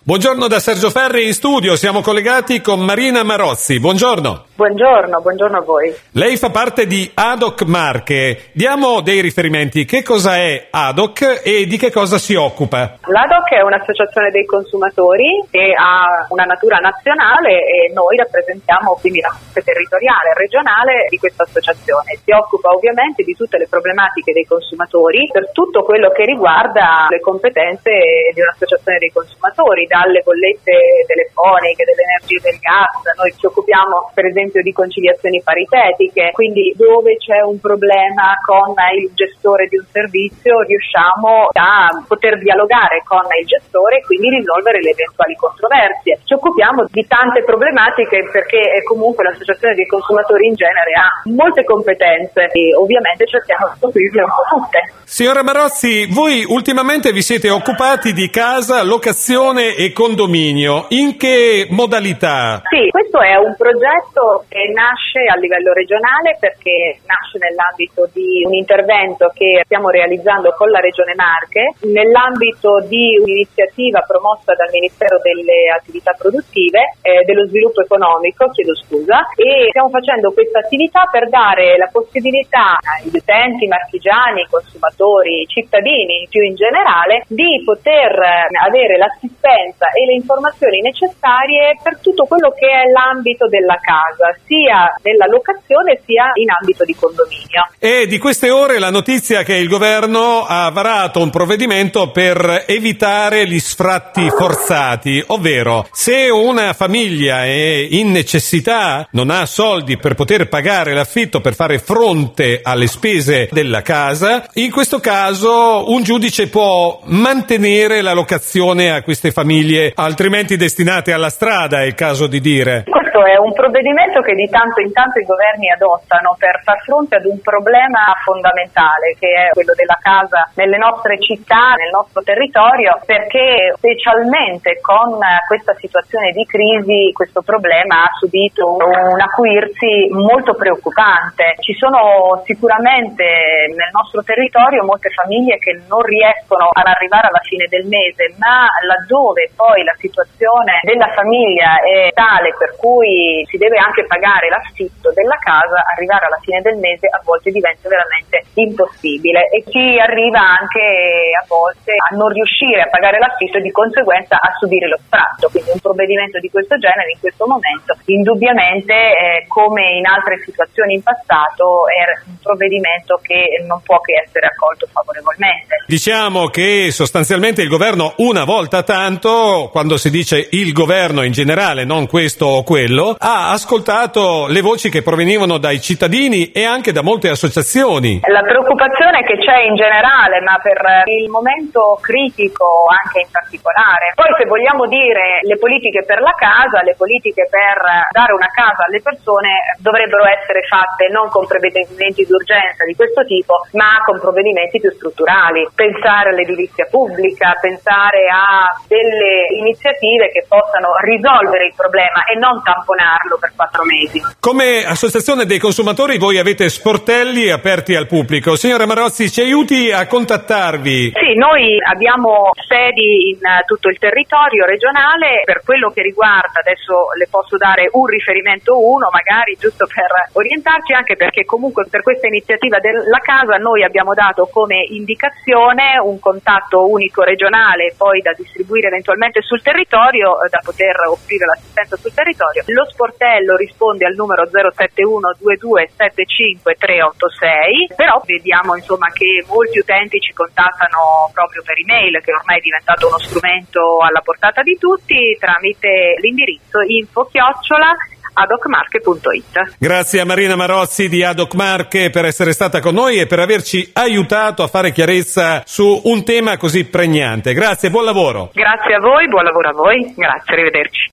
Buongiorno da Sergio Ferri in studio, siamo collegati con Marina Marozzi. Buongiorno. Buongiorno a voi. Lei fa parte di ADOC Marche. Diamo dei riferimenti. Che cosa è ADOC e di che cosa si occupa? L'ADOC è un'associazione dei consumatori che ha una natura nazionale e noi rappresentiamo quindi la parte territoriale e regionale di questa associazione. Si occupa ovviamente di tutte le problematiche dei consumatori per tutto quello che riguarda le competenze di un'associazione dei consumatori, dalle bollette telefoniche, dell'energia e del gas. Noi ci occupiamo per esempio di conciliazioni paritetiche, quindi dove c'è un problema con il gestore di un servizio riusciamo a poter dialogare con il gestore e quindi risolvere le eventuali controversie. Ci occupiamo di tante problematiche perché comunque l'associazione dei consumatori in genere ha molte competenze e ovviamente cerchiamo di scoprirle un po' tutte. Signora Marozzi, voi ultimamente vi siete occupati di casa, locazione e condominio. In che modalità? Sì, questo è un progetto che nasce a livello regionale perché nasce nell'ambito di un intervento che stiamo realizzando con la Regione Marche, nell'ambito di un'iniziativa promossa dal Ministero delle Attività Produttive, dello Sviluppo Economico, e stiamo facendo questa attività per dare la possibilità agli utenti marchigiani, consumatori, cittadini più in generale, di poter avere l'assistenza e le informazioni necessarie per tutto quello che è l'ambito della casa, sia nella locazione sia in ambito di condominio. E di queste ore la notizia che il governo ha varato un provvedimento per evitare gli sfratti forzati, ovvero se una famiglia è in necessità, non ha soldi per poter pagare l'affitto, per fare fronte alle spese della casa, in questo caso un giudice può mantenere la locazione a queste famiglie altrimenti destinate alla strada, è il caso di dire. Questo è un provvedimento che di tanto in tanto i governi adottano per far fronte ad un problema fondamentale che è quello della casa nelle nostre città, nel nostro territorio, perché specialmente con questa situazione di crisi questo problema ha subito un acuirsi molto preoccupante. Ci sono sicuramente nel nostro territorio molte famiglie che non riescono ad arrivare alla fine del mese, ma laddove poi la situazione della famiglia è tale per cui si deve anche pagare l'affitto della casa, arrivare alla fine del mese a volte diventa veramente impossibile e chi arriva anche a volte a non riuscire a pagare l'affitto e di conseguenza a subire lo sfratto. Quindi un provvedimento di questo genere in questo momento indubbiamente come in altre situazioni in passato è un provvedimento che non può che essere accolto favorevolmente. Diciamo che sostanzialmente il governo una volta tanto, quando si dice il governo in generale, non questo o quello, ha ascoltato le voci che provenivano dai cittadini e anche da molte associazioni. La preoccupazione che c'è in generale, ma per il momento critico anche in particolare. Poi se vogliamo dire le politiche per la casa, le politiche per dare una casa alle persone dovrebbero essere fatte non con provvedimenti d'urgenza di questo tipo, ma con provvedimenti più strutturali. Pensare all'edilizia pubblica, pensare a delle iniziative che possano risolvere il problema e non tamponarlo per 4 mesi. Come associazione dei consumatori voi avete sportelli aperti al pubblico. Signora Marozzi, ci aiuti a contattarvi? Sì, noi abbiamo sedi in tutto il territorio regionale. Per quello che riguarda, adesso le posso dare un riferimento magari giusto per orientarci, anche perché comunque per questa iniziativa della casa noi abbiamo dato come indicazione un contatto unico regionale poi da distribuire eventualmente sul territorio, da poter offrire l'assistenza sul territorio. Lo sportello risponde al numero 071 22 75 386, però vediamo insomma che molti utenti ci contattano proprio per email, che ormai è diventato uno strumento alla portata di tutti, tramite l'indirizzo info@adocmarche.it. Grazie a Marina Marozzi di ADOC Marche per essere stata con noi e per averci aiutato a fare chiarezza su un tema così pregnante. Grazie, buon lavoro. Grazie a voi, buon lavoro a voi, grazie, arrivederci.